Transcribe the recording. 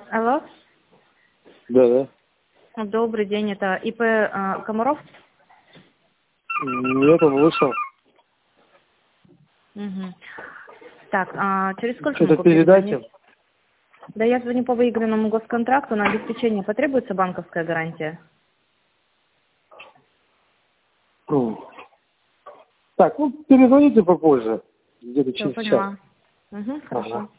Алло. Да. Добрый день, это ИП Комаров? Нет, он вышел. Угу. Так, через сколько Что-то могу передайте. перезвонить? Да, я звоню по выигранному госконтракту. На обеспечение потребуется банковская гарантия? Так, перезвоните попозже. Где-то Все, через час. поняла. Угу, хорошо. Ага.